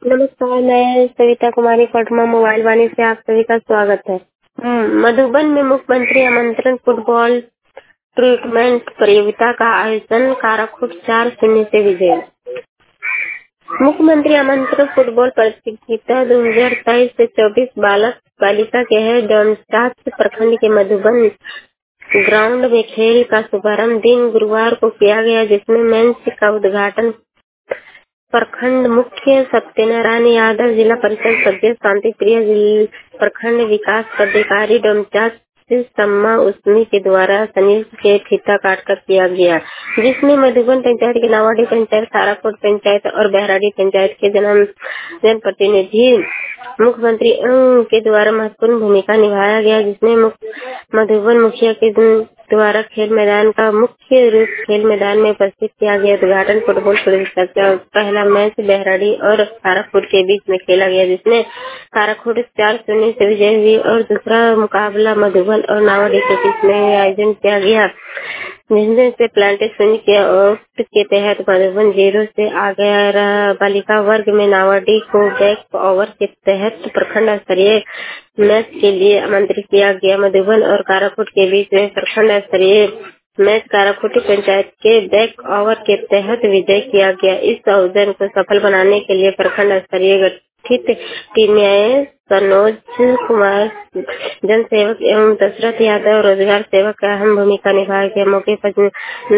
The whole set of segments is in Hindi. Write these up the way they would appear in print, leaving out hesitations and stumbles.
नमस्कार, मैं सविता कुमारी पटमा मोबाइल वाणी से आप सभी का स्वागत है। मधुबन में मुख्यमंत्री आमंत्रण फुटबॉल टूर्नामेंट प्रतियोगिता का आयोजन काराकोट 4-0 से विजय। मुख्यमंत्री आमंत्रण फुटबॉल प्रतियोगिता 2023 से 24 बालक बालिका के है डोमचांच प्रखंड के मधुबन ग्राउंड में खेल का शुभारंभ दिन गुरुवार को किया गया, जिसमें मेंस का उद्घाटन प्रखंड मुख्य सत्यनारायण यादव, जिला परिषद सदस्य शांति प्रिय, प्रखंड विकास पदाधिकारी डोमचांच सम्मा उस्मी के द्वारा संयुक्त के फीता काटकर किया गया, जिसमें मधुबन पंचायत के नावाडी पंचायत, ताराकोट पंचायत और बहराडी पंचायत के जनप्रतिनिधि मुख्यमंत्री के द्वारा महत्वपूर्ण भूमिका निभाया गया, जिसमें मधुबन मुखिया के द्वारा खेल मैदान का मुख्य रूप खेल मैदान में उपस्थित किया गया। उद्घाटन फुटबॉल प्रतियोगिता का पहला मैच बहराडी और काराकोट के बीच में खेला गया, जिसमें काराकोट 4-0 से विजय हुई और दूसरा मुकाबला मधुबन और नावाडी के बीच में आयोजन किया गया, जिसमें से प्लांटेशन के एक्ट के तहत मधुबन 0 से आगे रहा। बालिका वर्ग में नावाडी को बैक ओवर के तहत प्रखंड स्तरीय मैच के लिए आमंत्रित किया गया। मधुबन और काराकोट के बीच में प्रखंड स्तरीय मैच काराकोटी पंचायत के बैक ओवर के तहत विजय किया गया। इस आयोजन को सफल बनाने के लिए प्रखंड स्तरीय गठित टीम में सनोज कुमार जन सेवक एवं दशरथ यादव रोजगार सेवक का अहम भूमिका निभाया गया। मौके पर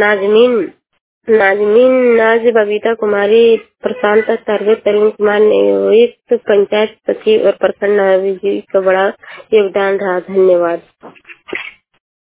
नाज बबीता कुमारी, प्रशांत सर्वे, तरुण कुमार नियुक्त पंचायत सचिव और प्रखंड का बड़ा योगदान रहा। धन्यवाद।